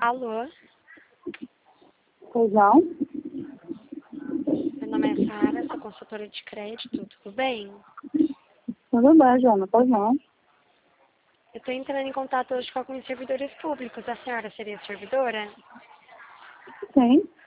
Alô? Pois não? Meu nome é Sara, sou consultora de crédito, tudo bem? Tudo bem, Joana, pois não? Eu estou entrando em contato hoje com alguns servidores públicos. A senhora seria servidora? Sim.